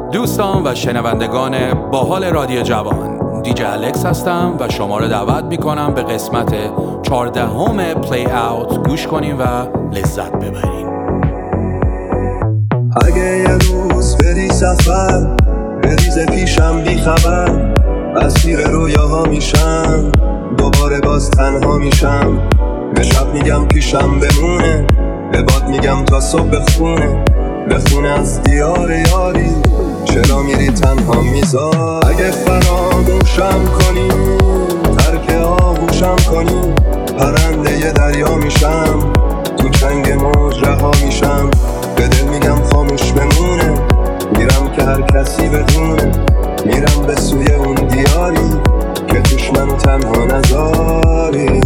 دوستان و شنوندگان باحال رادیو جوان، دیجی الکس هستم و شما رو دعوت میکنم به قسمت 14 پلی اوت گوش کنین و لذت ببرین. اگه یه روز بری سفر بریز پیشم بی خبر، اسیر رویاها میشم دوباره باز تنها میشم. به شب میگم پیشم بمونه، به باد میگم تا صبح بخونه از دیار یاری، چرا میری تنها میذار. اگه فراموشم کنی ترک آغوشم کنی، پرنده ی دریا میشم تو چنگ موج رها میشم. به دل میگم خاموش بمونه، میرم که هر کسی بدونه، میرم به سوی اون دیاری که توش منو تنها نذاری.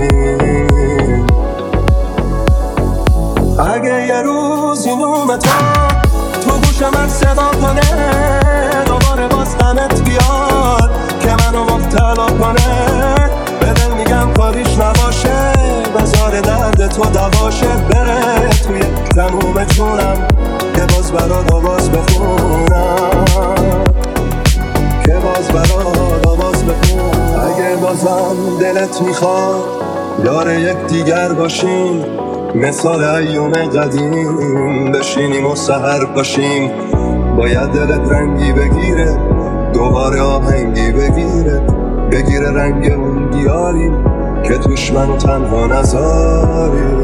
اگه یه روز این تو گوش من صدا کنه، دوباره باز غمت بیاد که منو مبتلا کنه، به دل میگم کاریش نباشه، بذار درد تو دواشه، بره توی تموم چونم که باز برات آواز بخونم، که باز برات آواز بخونم. اگه بازم دلت میخواد یار یک دیگر باشیم، مثال ایام قدیم بشینیم و سحر باشیم، باید دلت رنگی بگیره دوباره آهنگی بگیره رنگ اون دیاری که توش منو تنها نذاری.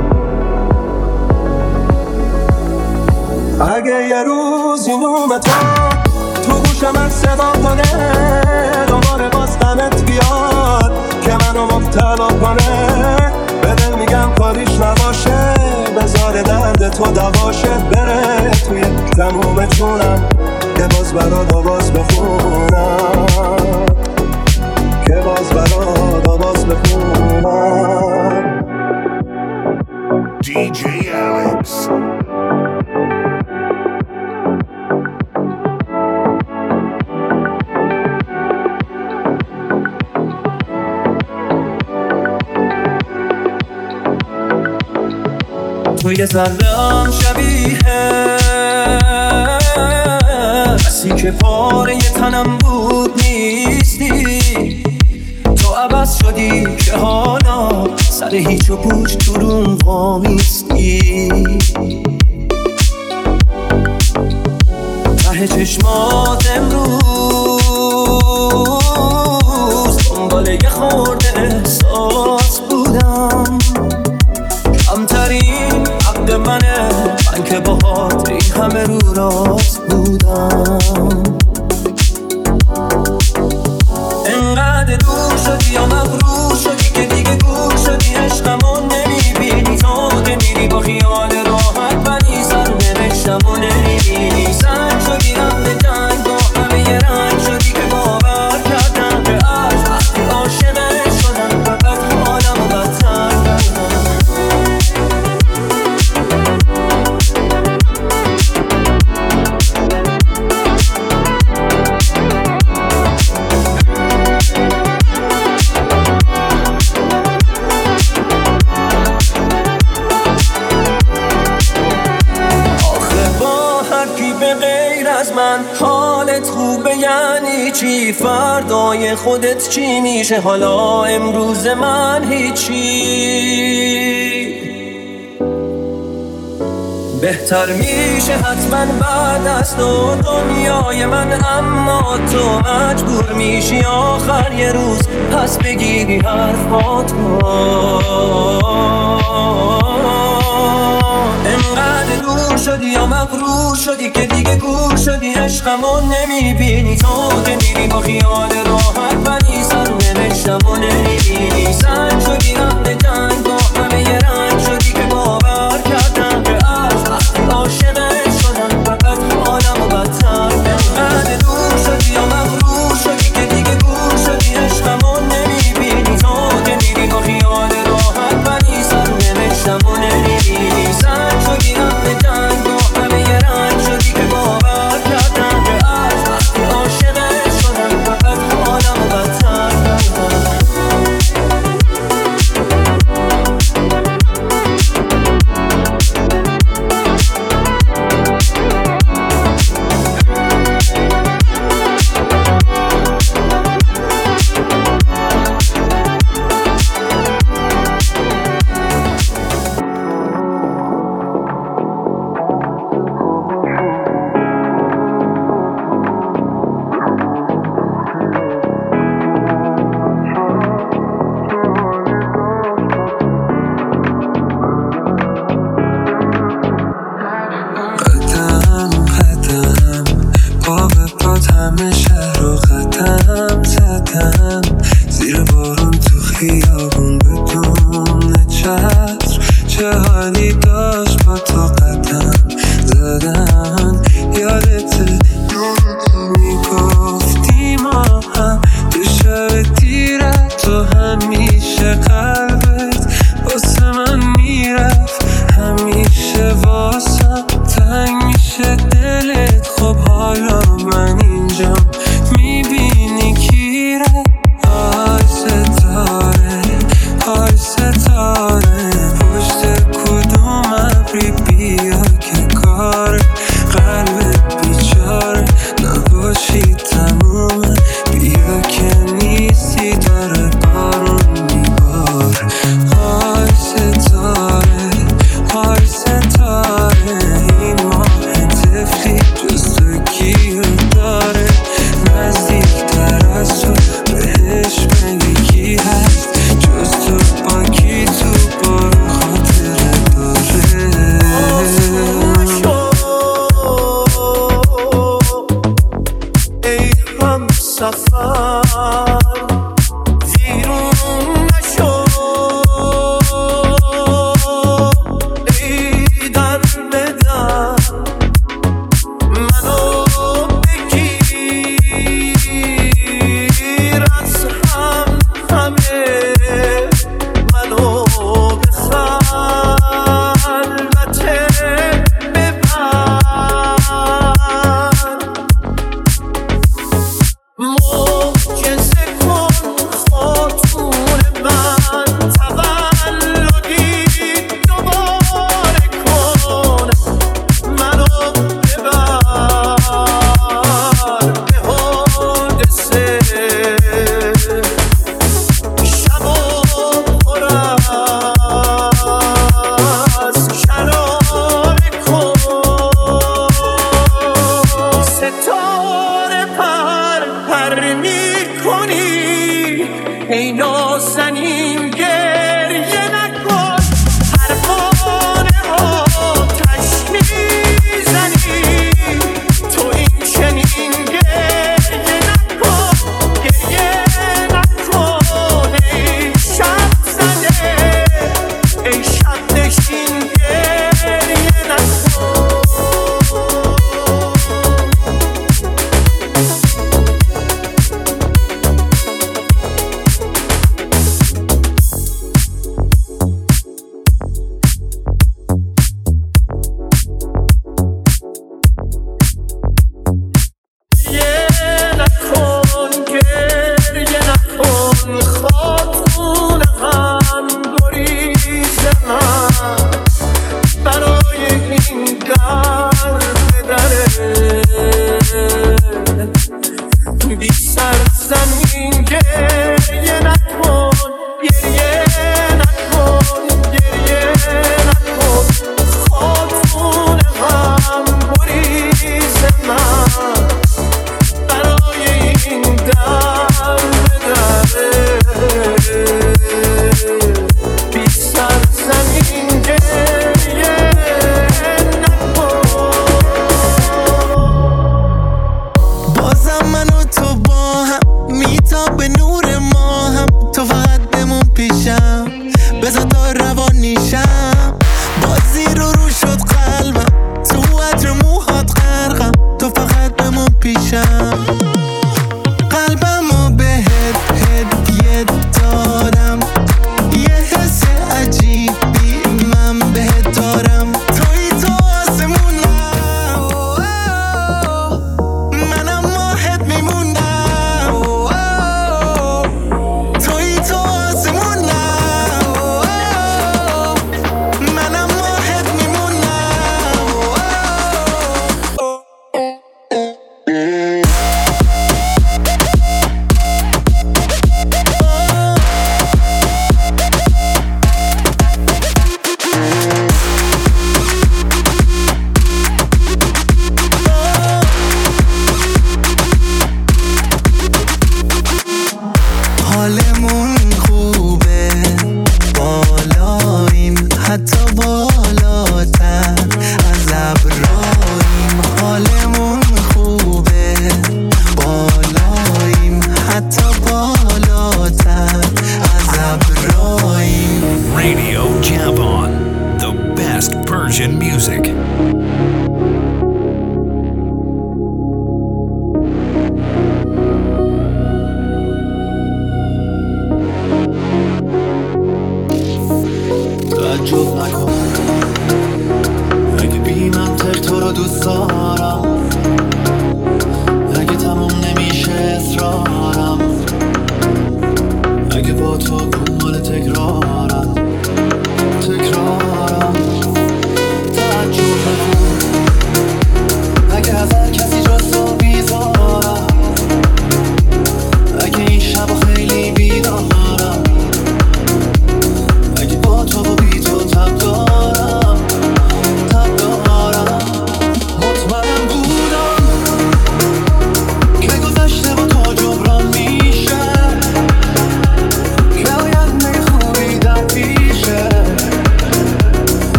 اگه یه روز این تو گوش من صدا کنه، دوباره باز غمت بیاد که منو مبتلا کنه، به دل میگم کاریش نباشه، بذار درد تو دواشه، بره توی تموم چونم که باز برات آواز بخونم، که باز برات آواز بخونم. DJ Alex. توی ذره‌ام شبیه کسی که پاره تنم بود نیستی، تو عوض شدی که حالا سر هیچ و پوچ تو روم وامیستی، ته چشمات امروز دنبال یه خورده احساس بودم، کمترین حق منه، من که باهات این همه رو راست بودم. انقدر دور شدی یا مغرور شدی که دیگه گور شدی، عشقمو نمیبینی، تو که میری با خیال راحت ولی سر نوشتمو نمیبینی، سنگ شدی رم به جنگ با همه یه رنگ شدی که باور کردم که از وقتی عاشقت شدم فقط حالمو بدتر کردم. حالت خوبه یعنی چی؟ فردای خودت چی میشه؟ حالا امروز من هیچی. بهتر میشه حتما بعد از تو دنیای من، اما تو مجبور میشی آخر یه روز پس بگیری حرفاتو. انقدر دور شدی یا مغرور شدی که دیگه گور شدی، عشقمو نمیبینی، تو که میری با خیال راحت ولی سر نوشتمو نمیبینی، سنگ شدی رم به جنگ با همه یه رنگ شدی که باور کردم که از وقتی عاشقت شدم فقط حالمو بدتر. انقدر دور شدی یا مغرور شدی که دیگه گور شدی، عشقمو نمیبینی، تو که میری با خیال راحت ولی سر نوشتمو نمیبینی، سنگ شدی رم به جنگ با همه یه رنگ شدی که باور کردم که از وقتی عاشقت شدم فقط حالمو بدتر کردم.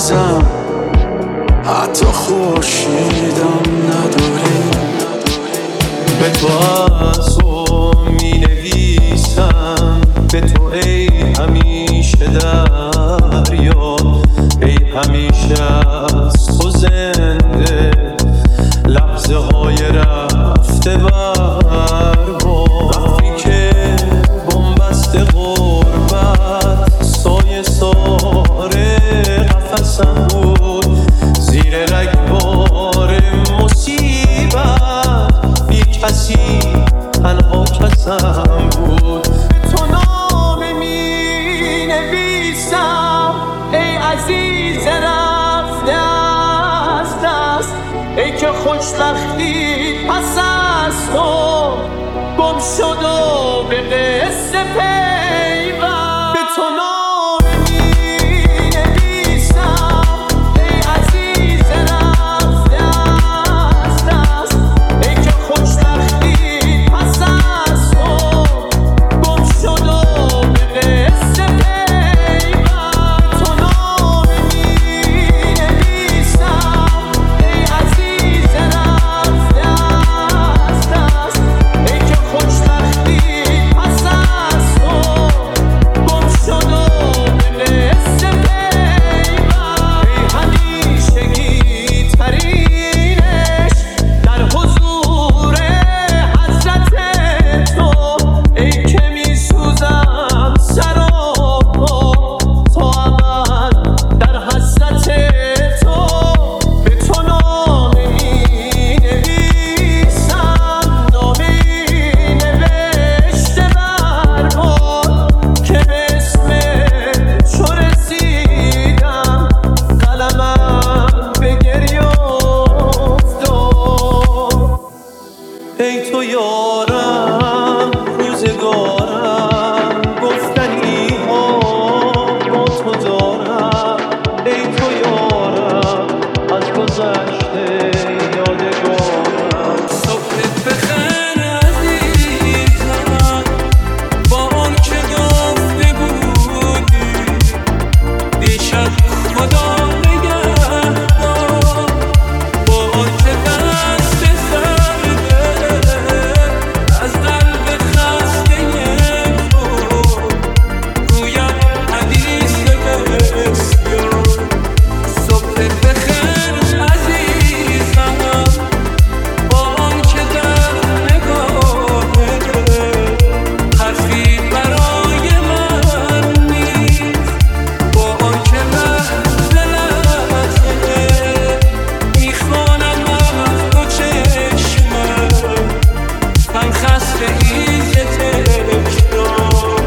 نفسم حتی خورشیدم نداری. به تو از می نویسم، به تو ای همیشه دریا، ای همیشه از تو زنده لحظه های رفته وقتی که بنبست غربت سایه ساره قفسم بود، زیر رگبار مصیبت بی کسی تنها کسم بود. تو نامه می نویسم ای عزیز رفته از دست، ای که خوشبختی پس از تو گم شد و به قصه پیوند. به تو نامه می نویسم ای عزیز رفته از دست، ای که خوشبختی پس از تو گم شد و به قصه پیوند. تو نامه می نویسم ای عزیز رفته از دست، ای که خوشبختی پس از تو گم شد و به قصه پیوند. ای همیشگی ترینش در حضور حضرت تو، ای که می سوزم سراپا تا ابد در حسرت تو. به تو نامه می نویسم، نامه نوشته بر باد که به اسم تو رسیدم، قلمم به گریه افتاد. ای تو یارم روزگارم، گفتنی ها با تو دارم. ای تو یارم از گذشته یادگارم. صبحت بخیر عزیزم، با آن که گفته بودی دیشب خدا نگهدار، با آن که دست سرده از قلب خسته تو گویم حدیث بسیار. صبحت بخیر عزیزم، با آن که در نگاهت حرفی برای من نیست، با آن که لحظه لحظه میخوانم از دو چشمم هم خستگی ز تکرار.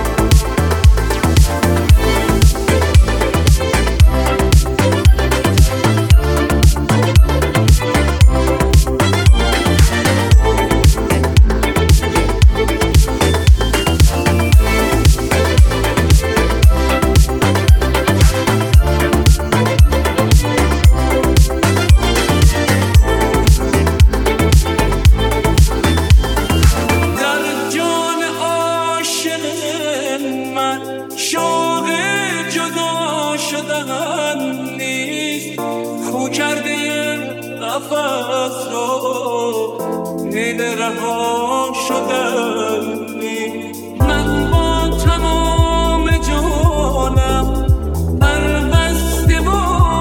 در جان عاشق من شوق جدا شدن نیست، خو کرده قفس رو دل رها شدن نیست. من با تمام جانم پربسته و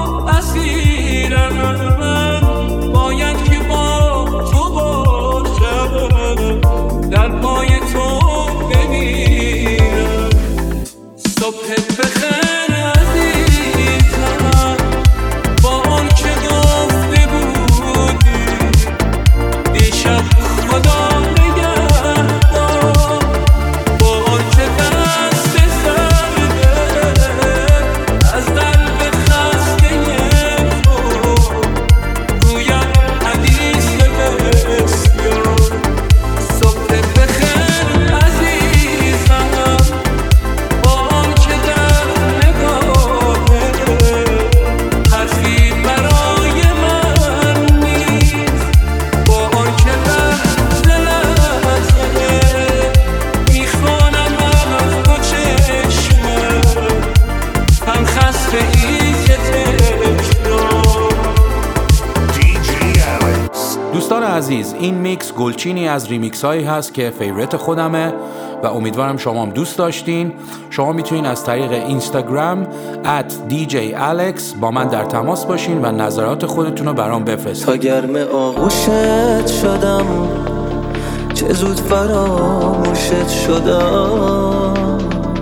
اسیرم، باید که با تو باشم، در پای تو بمیرم. صبحت بخیر عزیزم، با آن که گفته بودی دیشب خدا نگهدار، دوستان عزیز، این میکس گلچینی از ریمیکس هایی هست که فیوریت خودمه و امیدوارم شما هم دوست داشتین. شما میتونین از طریق اینستاگرام @djalex با من در تماس باشین و نظرات خودتون رو برام بفرستین. تا گرم آغوشت شدم چه زود فراموشت شدم،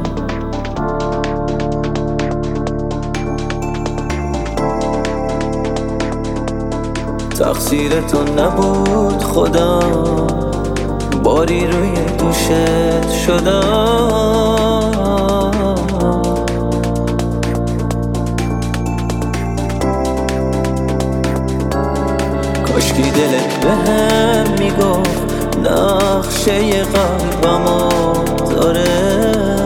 تقصیر تو نبود خودم، باری روی دوشت شدم. کاشکی دلت بهم میگفت نقشه قلبمو داره،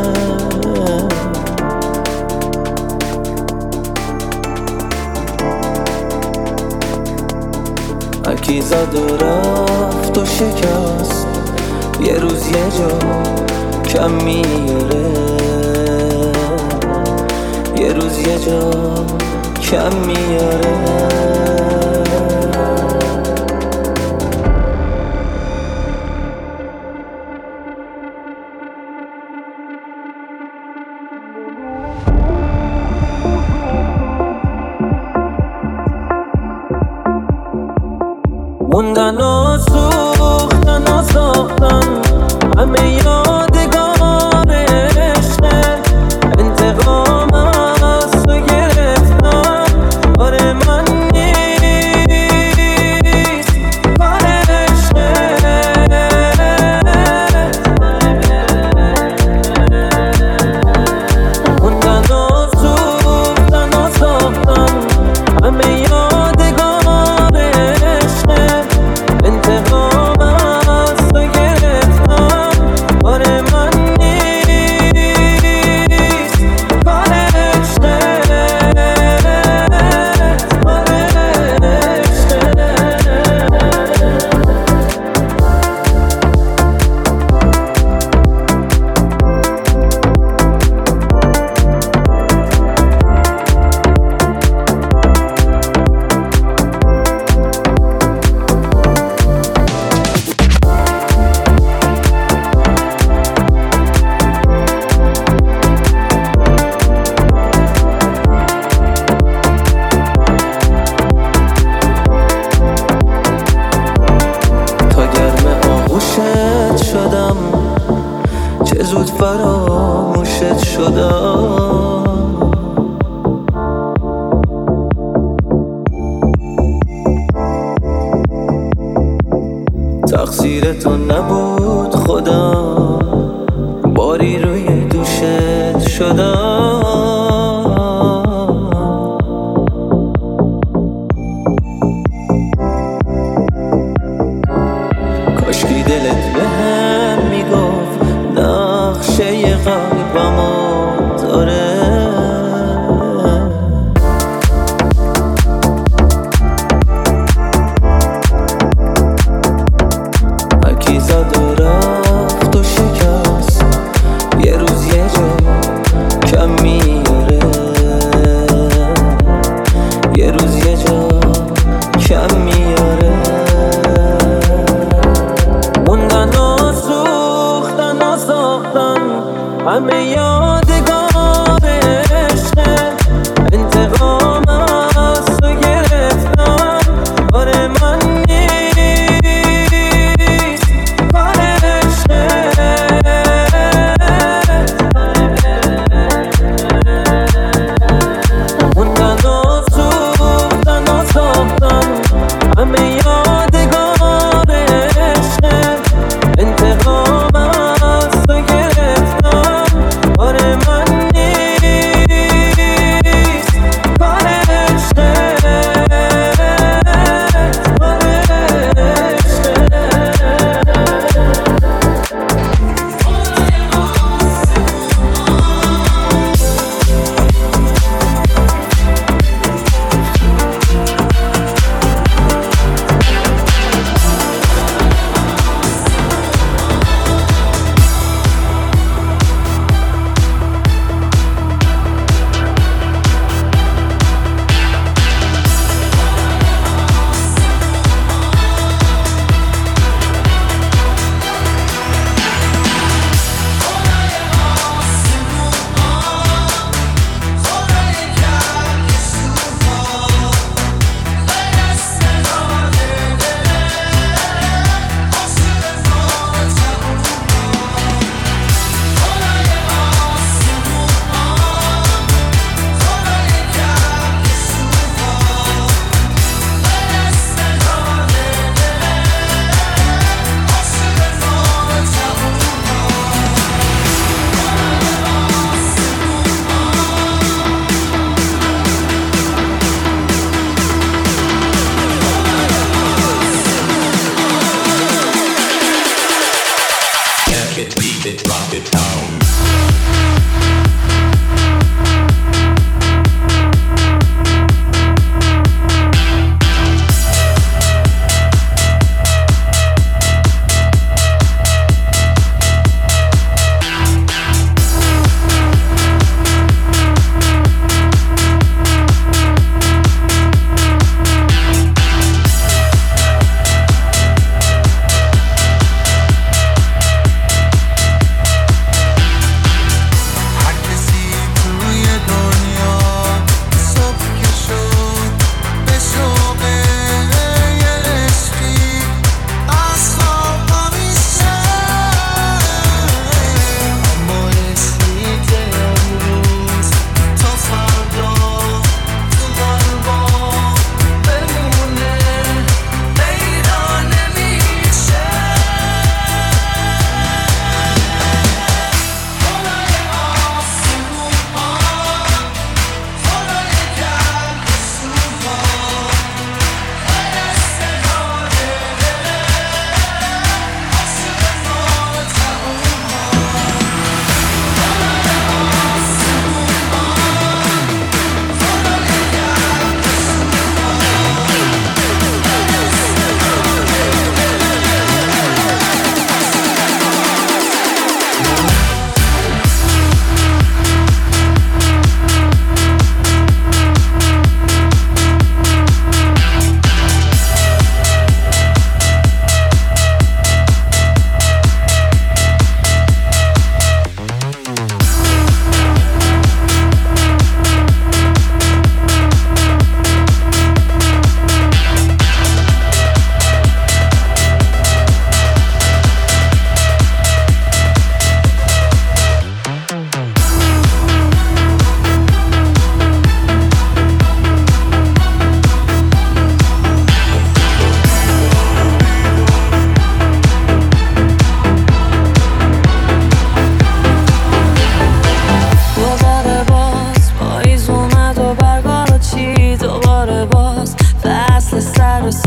هرکی زد و رفت و شکست، یه روز یه جا کم میاره، یه روز یه جا کم میاره. موندن و سوختن و ساختن همه یادگار عشقه، انتقام از تو گرفتم آره من نیست کار عشقه. موندن و سوختن و ساختن همه یادگار عشقه، انتقام از تو گرفتم آره من نیست کار عشقه، آره عشقه. شدم چه زود فراموشت شدم، تقصیر تو نبود خودم، باری روی دوشت شدم. کاشکی دلت بهم میگفت نقشه قلبمو داره، هرکی زد و رفت و شکست، یه روز یه جا کم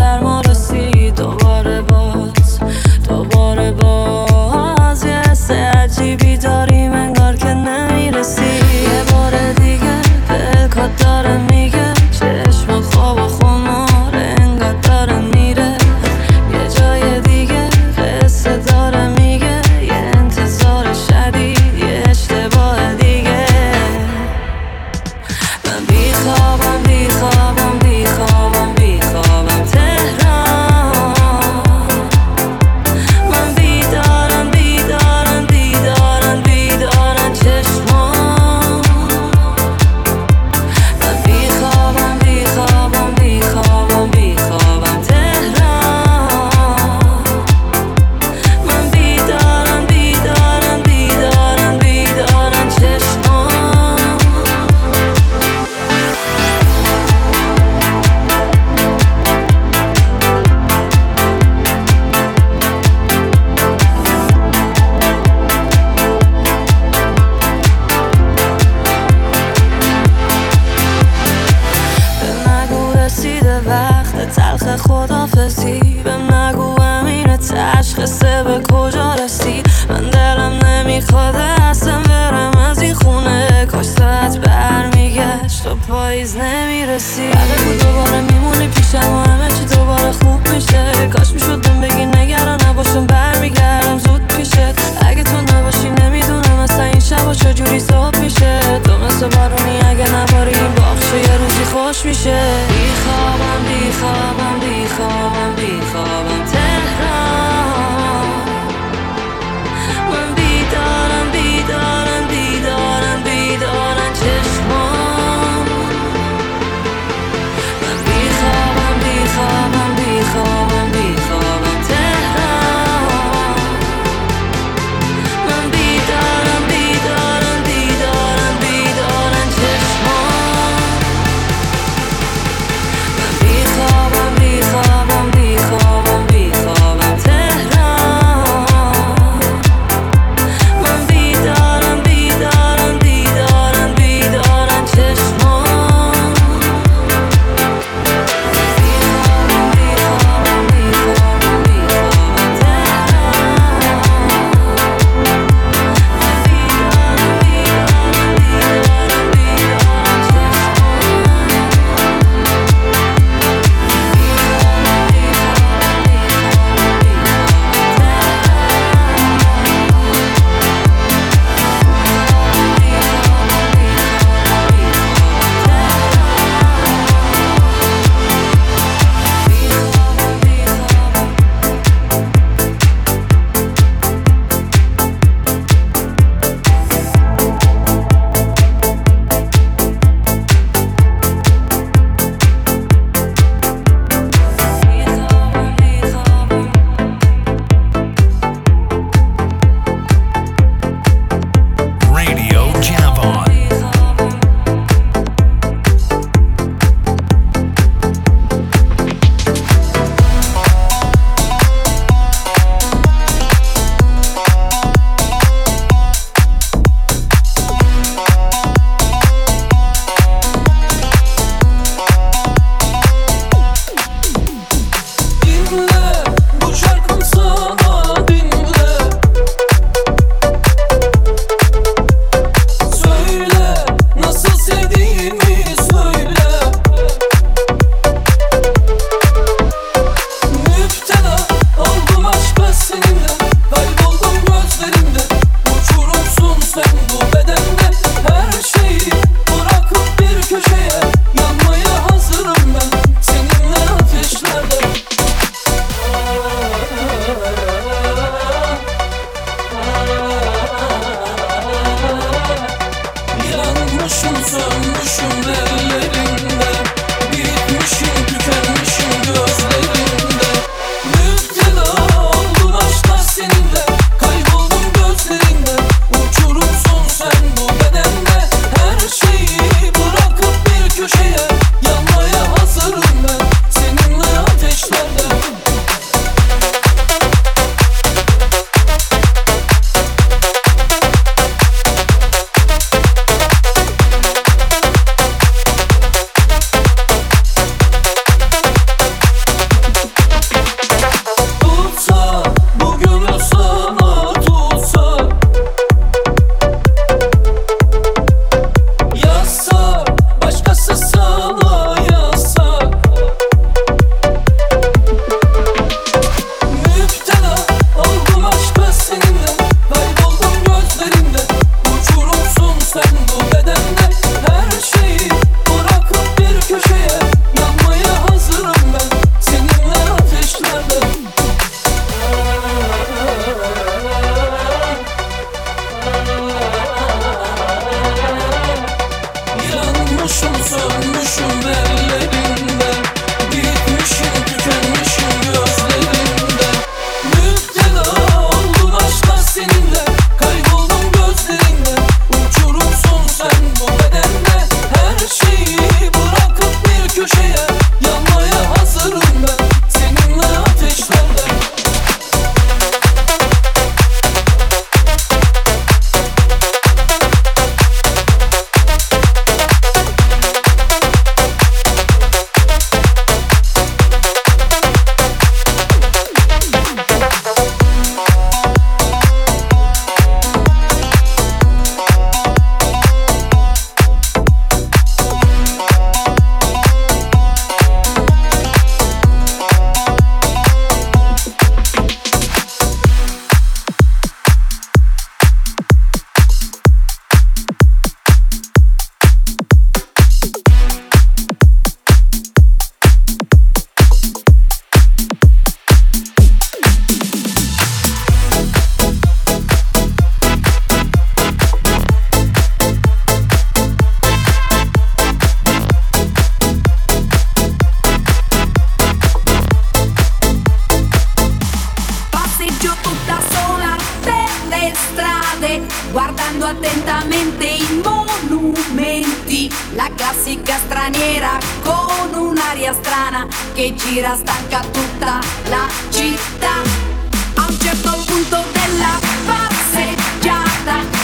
در ما رسید دوباره باز یه حس عجیبی داریم انگار که نمیرسی. یه بار دیگه دلکات داره میگه چشم خواب و خمار انگار داره میره یه جای دیگه. قصه داره میگه یه انتظار شدید یه اشتباه دیگه. من بیخوابم تهران. من بیدارن چشمان. من بیخوابم تهران. من بیدارن چشمان. رسیده وقت تلخ خدافزی. بهم نگو امین تشخیصه به کجا رسید. من دلم نمیخواد اصلا برم از این خونه. کاش ساعت برمیگشت و پاییز نمیرسی. بعد تو دوباره میمونی پیشم و همه چی دوباره خوب میشه. کاش میشد بهم بگی نگران نباشم برمیگردم زود پیشت. اگه تو نباشی نمیدونم اصلا این شبا چجوری صبح میشه. تو مثل بارونی اگه نباری این باخشه یه روزی خوش میشه. بیخوابم تهران. من بیدارن چشمان. guardando attentamente i monumenti, la classica straniera con un'aria strana che gira stanca tutta la città. A un certo punto della passeggiata